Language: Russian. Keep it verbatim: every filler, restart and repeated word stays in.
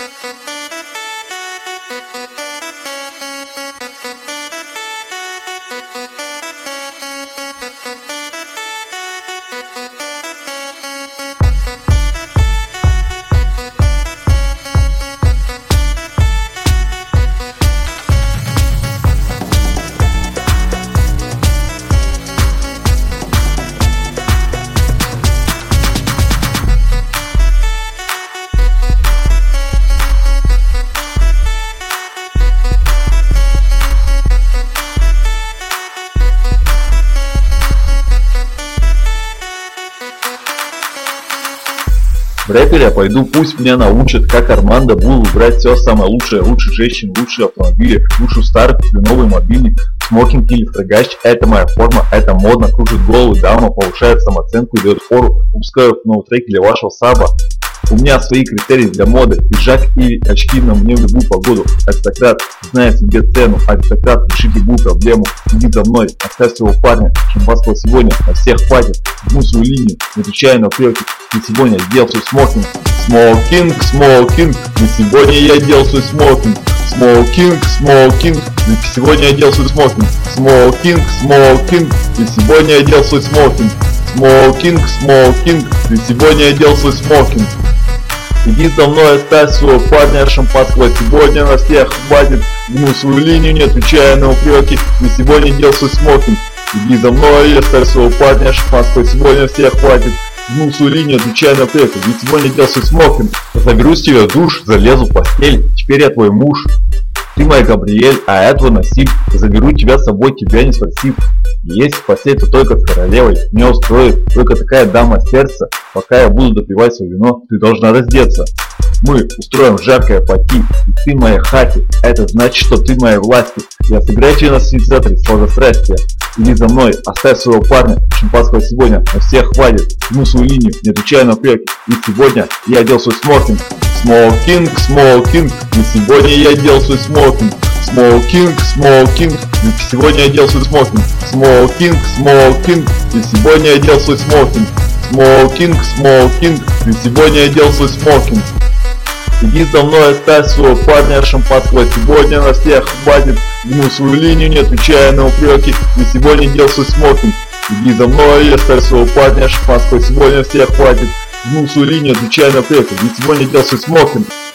В рэпере я пойду, пусть меня научат, как Армандо, буду брать все самое лучшее, лучших женщин, лучшие автомобили, лучшую старый, куплю новый мобильник, смокинг или строгач, это моя форма, это модно, кружит голову, дама, повышает самооценку и дает фору, выпускаю новый трек для вашего саба. У меня свои критерии для моды, пиджак и очки на мне в любую погоду. Аристократ знает себе цену, аристократ решит любую проблему. Иди за мной, оставь своего парня, шампанского сегодня на всех хватит. Жму свою линию, не отвечая на упреки, и сегодня сделал свой смокинг. Смокинг, смокинг, и сегодня я делал свой смокинг. Смокинг, смокинг, и сегодня я делал свой смокинг. Смокинг, смокинг, и сегодня я делал свой смокинг. Смокинг, смокинг, и сегодня я делал свой смокинг. Иди за мной, оставь своего парня, шампанского сегодня на всех хватит. Гну свою линию, не отвечая на упреки, и сегодня делал свой смокинг. Иди за мной, оставь своего парня, шампанского сегодня на всех хватит. Гну свою линию, отвечая на упреки, и сегодня делал свой смокинг. Заберу с тебя душ, залезу в постель, теперь я твой муж. Ты моя Габриэль, а я твой Насип. Заберу тебя с собой, тебя не спросив. Если в постель, то только с королевой. Меня устроит только такая дама сердца. Пока я буду допивать свое вино, ты должна раздеться. Мы устроим жаркое пати, и ты в моей хате. Это значит, что ты в моей власти. Я сыграю тебе на синтезаторе сладострастия. Иди за мной, оставь своего парня, шампанского сегодня на всех хватит. Гну свою линию, не отвечая на упреки. И сегодня я делал свой смокинг. Смокинг, смокинг, и сегодня я делал свой смокинг. Смокинг, смокинг, и сегодня я делал свой смокинг. Смокинг, смокинг, и сегодня я делал свой смокинг. Смокинг, смокинг, и сегодня я делал свой смокинг. Иди за мной, оставь своего парня, шампанского сегодня на всех хватит. Гну свою линию, не отвечая на упреки, и сегодня делал свой смокинг. Иди за мной, оставь своего парня, шампанского сегодня на всех хватит. Гну свою линию, отвечая на упреки, и сегодня делал свой смокинг.